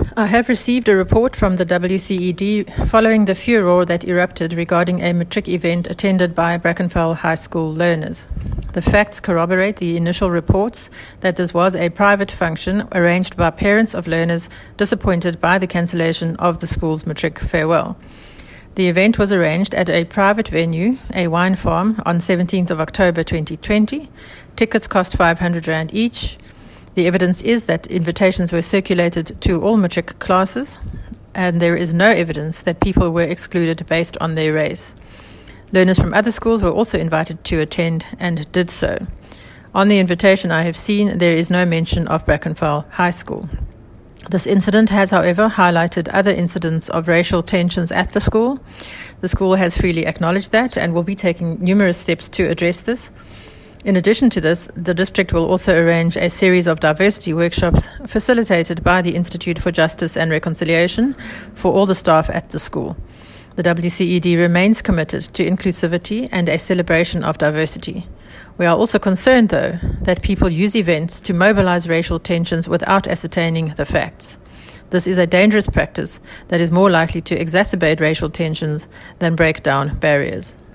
I have received a report from the WCED following the furor that erupted regarding a matric event attended by Brackenfell High School learners. The facts corroborate the initial reports that this was a private function arranged by parents of learners disappointed by the cancellation of the school's matric farewell. The event was arranged at a private venue, a wine farm, on 17th of October 2020. Tickets cost R500 each. The evidence is that invitations were circulated to all matric classes, and there is no evidence that people were excluded based on their race. Learners from other schools were also invited to attend and did so. On the invitation I have seen, there is no mention of Brackenfell High School. This incident has, however, highlighted other incidents of racial tensions at the school. The school has freely acknowledged that and will be taking numerous steps to address this. In addition to this, the district will also arrange a series of diversity workshops facilitated by the Institute for Justice and Reconciliation for all the staff at the school. The WCED remains committed to inclusivity and a celebration of diversity. We are also concerned, though, that people use events to mobilize racial tensions without ascertaining the facts. This is a dangerous practice that is more likely to exacerbate racial tensions than break down barriers.